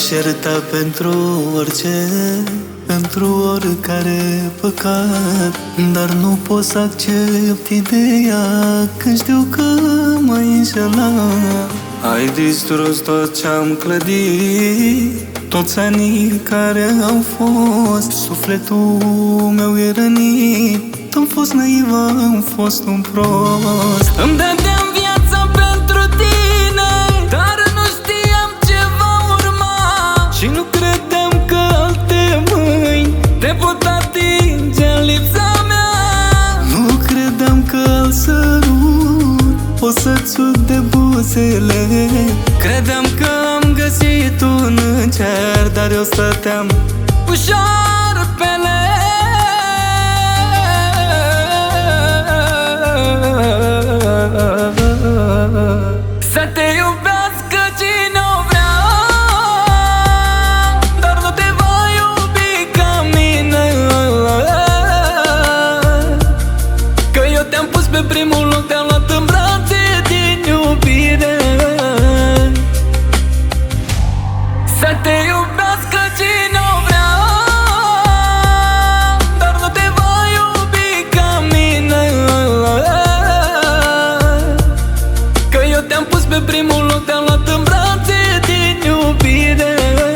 certa pentru orice, pentru oricare păcat, dar nu pot să accept ideea când știu că m-ai înșelat. Ai distrus tot ce-am clădit, toți anii care au fost. Sufletul meu e rănit, am fost naiv, am fost un prost. Îmi dădeam viața pentru tine, dar nu știam ce va urma. Și nu credeam că alte mâini te pot atinge în lipsa mea. Nu credeam că al sărut o să-ți ud de buzele. Credeam că am găsit un cer, dar eu stăteam cu șarpele. Să te iubească cine o vrea, dar nu te va iubi ca mine. Că eu te-am pus pe primul loc, te-am luat în brațe din iubire. Să te iubească cine o vrea, dar nu te va iubi ca mine. Că eu te-am pus pe primul loc, te-am luat în brațe din iubire.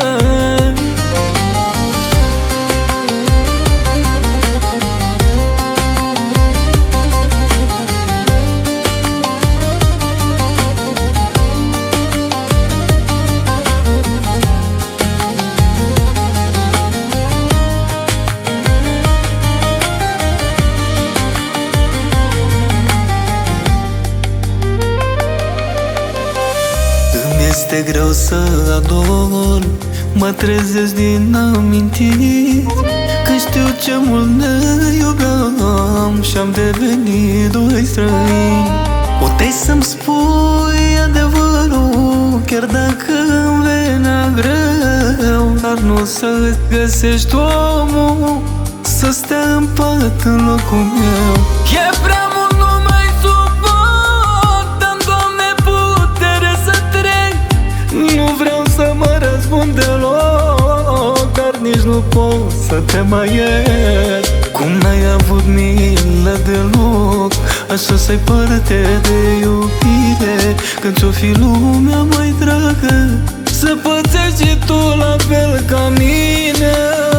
Este greu să ador, mă trezesc din amintiri, când știu ce mult ne iubeam și-am devenit doi străini. Puteai să-mi spui adevărul, chiar dacă îmi venea greu, dar nu să-ți găsești omul să stea în pat în locul meu. E prea mult, nu mai suport, dă-mi, Doamne, putere să trec. Nu vreau să mă răspund deloc, dar nici nu pot să te mai iert. Cum n-ai avut milă deloc, așa să-i parte de iubire. Când ți-o fi lumea mai dragă, să pățești și tu la fel ca mine.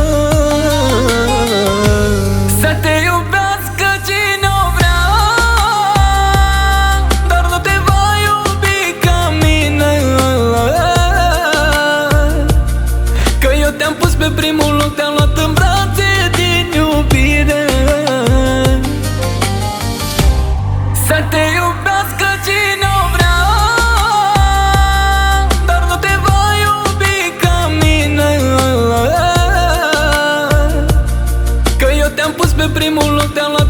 Să te iubească cine o vrea, dar nu te va iubi ca mine. Că eu te-am pus pe primul loc, te-am luat în brațe din iubire. Să te iubească cine o vrea, dar nu te va iubi ca mine. Că eu te-am pus pe primul loc, te-am luat